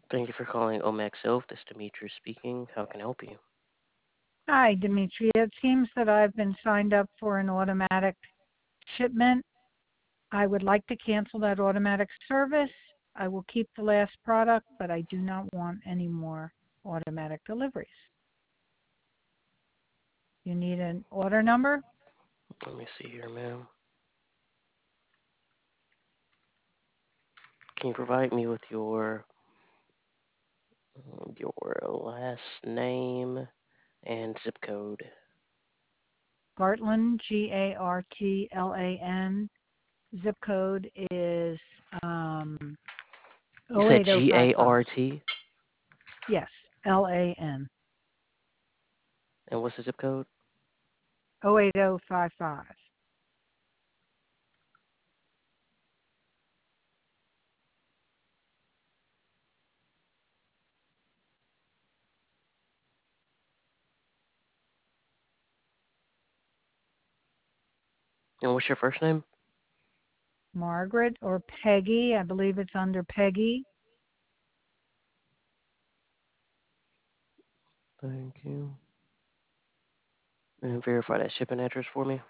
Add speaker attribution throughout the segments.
Speaker 1: Thank you for calling Omax Health. This is Demetrius speaking. How can I help you?
Speaker 2: Hi, Dimitri. It seems that I've been signed up for an automatic shipment. I would like to cancel that automatic service. I will keep the last product, but I do not want any more automatic deliveries. You need an order number?
Speaker 1: Let me see here, ma'am. Can you provide me with your last name and zip code?
Speaker 2: Gartland, Gartlan. Zip code is
Speaker 1: You said
Speaker 2: 08055.
Speaker 1: GART,
Speaker 2: Yes, LAN,
Speaker 1: and what's the zip code?
Speaker 2: 08055.
Speaker 1: And what's your first name?
Speaker 2: Margaret or Peggy. I believe it's under Peggy.
Speaker 1: Thank you. And verify that shipping address for me.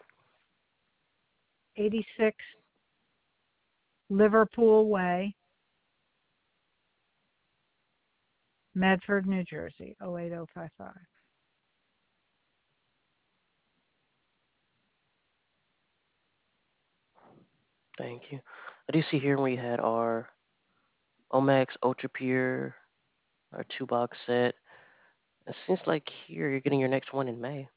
Speaker 2: 86 Liverpool Way, Medford, New Jersey, 08055.
Speaker 1: Thank you. I do see here we had our Omax Ultra Pure, our 2-box set. It seems like here you're getting your next one in May.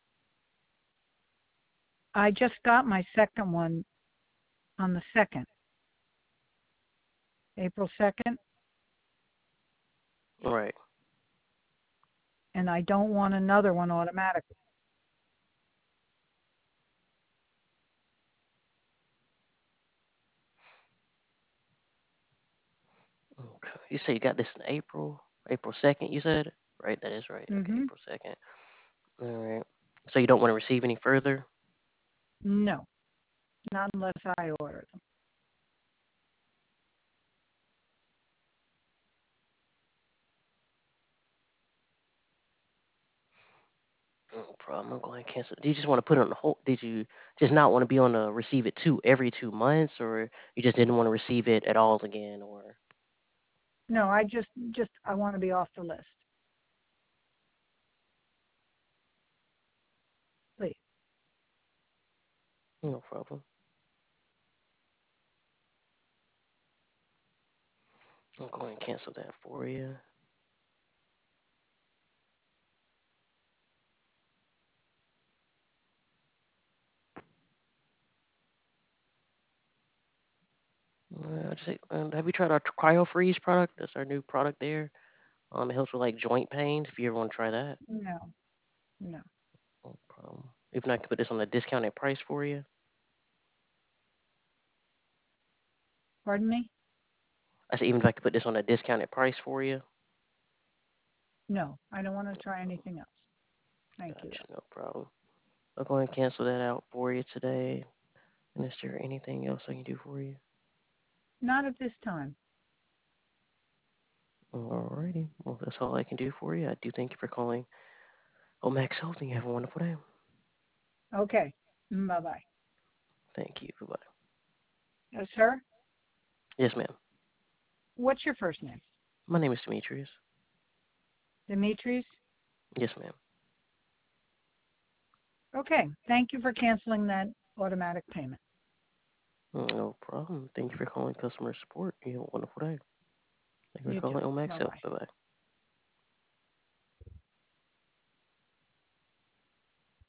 Speaker 2: I just got my second one on the 2nd, April 2nd,
Speaker 1: Right.
Speaker 2: and I don't want another one automatically.
Speaker 1: Okay. You say you got this in April 2nd, you said? Right, that is right. Okay,
Speaker 2: Mm-hmm.
Speaker 1: April 2nd. All right. So you don't want to receive any further?
Speaker 2: No, not unless I order them.
Speaker 1: No problem. I'm going to cancel. Do you just want to put it on hold? Did you just not want to be on the receive it too every 2 months, or you just didn't want to receive it at all again, or
Speaker 2: No, I want to be off the list, please.
Speaker 1: no problem. I'm going to cancel that for you. Have you tried our Cryo Freeze product? That's our new product there. It helps with like joint pains. If you ever want to try that,
Speaker 2: No, no.
Speaker 1: no problem. If not, I can put this on a discounted price for you.
Speaker 2: Pardon me?
Speaker 1: I said even if I could put this on a discounted price for you.
Speaker 2: No, I don't want to try anything else. Thank you,
Speaker 1: Gotcha,
Speaker 2: though.
Speaker 1: no problem. I'll go ahead and cancel that out for you today. And is there anything else I can do for you?
Speaker 2: Not at this time.
Speaker 1: Alrighty. Well, that's all I can do for you. I do thank you for calling Omax Health, and you have a wonderful day.
Speaker 2: Okay. Bye-bye.
Speaker 1: Thank you. Bye-bye.
Speaker 2: Sir,
Speaker 1: Yes, ma'am.
Speaker 2: what's your first name?
Speaker 1: My name is Demetrius.
Speaker 2: Demetrius?
Speaker 1: Yes, ma'am.
Speaker 2: Okay. Thank you for canceling that automatic payment.
Speaker 1: No problem. Thank you for calling customer support. You have a wonderful day. Thank you for
Speaker 2: You too.
Speaker 1: calling Omax Health.
Speaker 2: Bye-bye.
Speaker 1: Bye-bye.